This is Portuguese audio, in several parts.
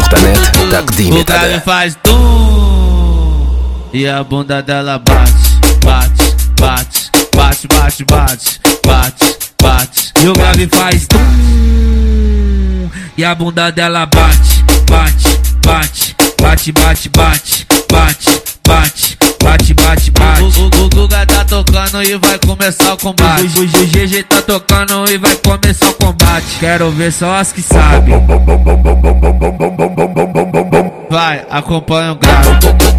Farmmusic.net taqdim O grave etadi. faz tum e a bunda dela bate, bate, bate, bate, bate, bate, bate, bate. E o grave faz tum e a bunda dela bate, bate, bate, bate, bate, bate, bate, bate, bate, bate, bate. O Guga tá tocando e vai começar o combate. O GG tá tocando e vai começar o combate. Quero ver só as que sabem. Vai, acompanha o grave.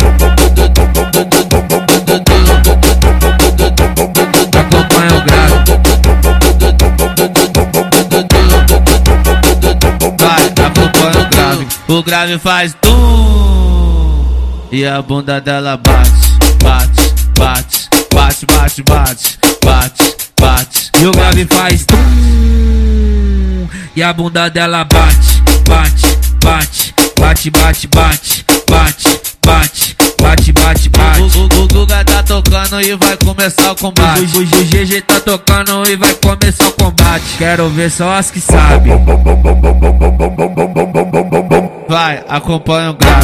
Acompanha o grave. Vai, acompanha o grave. O grave faz tum e a bunda dela bate, bate, bate, bate, bate, bate, bate, bate. E o grave faz tum e a bunda dela bate, bate, bate, bate, bate, bate, bate, bate, bate, bate, bate. O Guga tá tocando e vai começar o combate. O GG tá tocando e vai começar o combate. Quero ver só as que sabem. Vai, acompanha o grave.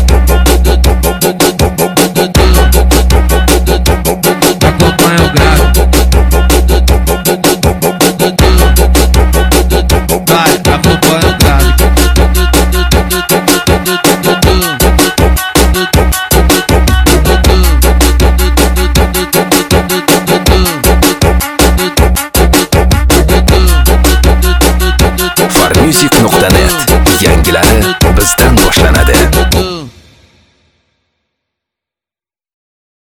Acompanha o grave. Vai, acompanha o grave. Farmmusic.net yangilari bizdan boshlanadi.